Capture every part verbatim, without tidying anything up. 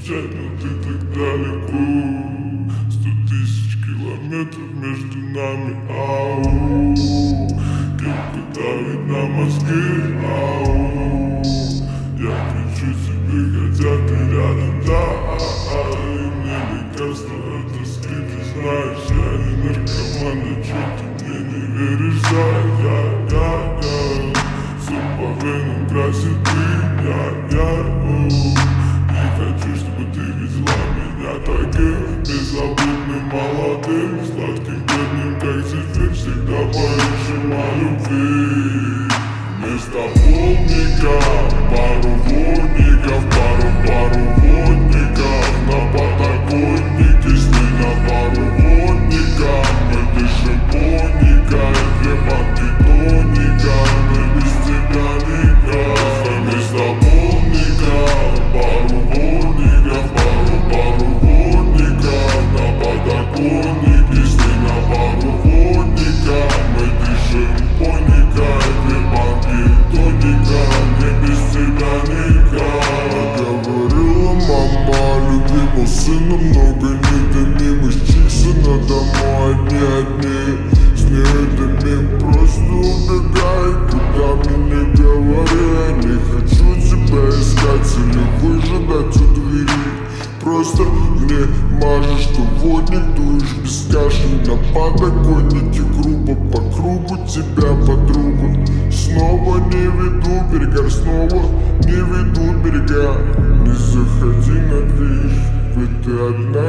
встречать, но ты так далеко. Сто тысяч километров между нами, ау. Кепка давит на мозги, ау. Я кричу тебе, хотя ты рядом, да. И мне лекарство от тоски, ты знаешь, я не наркоман, а чё ты мне не веришь, да, я, я, я. Все по венам красит меня, я, о. Не хочу, чтобы ты видела меня таким беззаботным, молодым, сладким, бедным, как зефир, всегда поющим о любви. Вместо полника пару водников, пару, пару водников на подоконнике, сны на пару водников. Мы дышим коника и две банки тоника, мы без тебя никак. Вместо полника пару водников, пару, пару водников на подоконнике, сны на пару водников. Мы дышим коника и две банки тоника, мне без тебя никак. Говорила мама о любви, мол, сына много недомимых, чиксы на дому одни одни. С невидимым просто убегай, куда мне не говори. Я не хочу тебя искать или выжидать у двери. Просто мне мажешь, что водник, дуешь без каши на подоконнике, грубо по кругу тебя, подругу. Снова не веду берега, снова не ведут берега. Не заходи на движ, ведь ты одна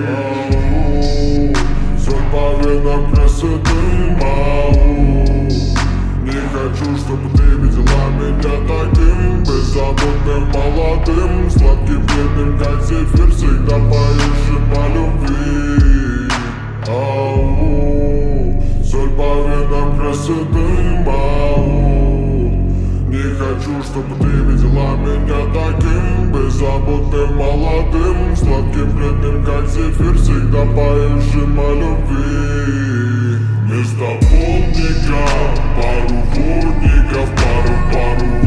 горишь. Соль по венам красоты, мау. Не хочу, чтобы ты видела меня таким беззаботным, молодым, сладким, бедным, как зефир, всегда поющим о любви. Ау, соль по венам красоты, мау. Не хочу, чтобы ты видела меня таким беззаботным, молодым, сладким, бледным, как зефир, всегда поющим о любви. Вместо полника пару водников, пару, пару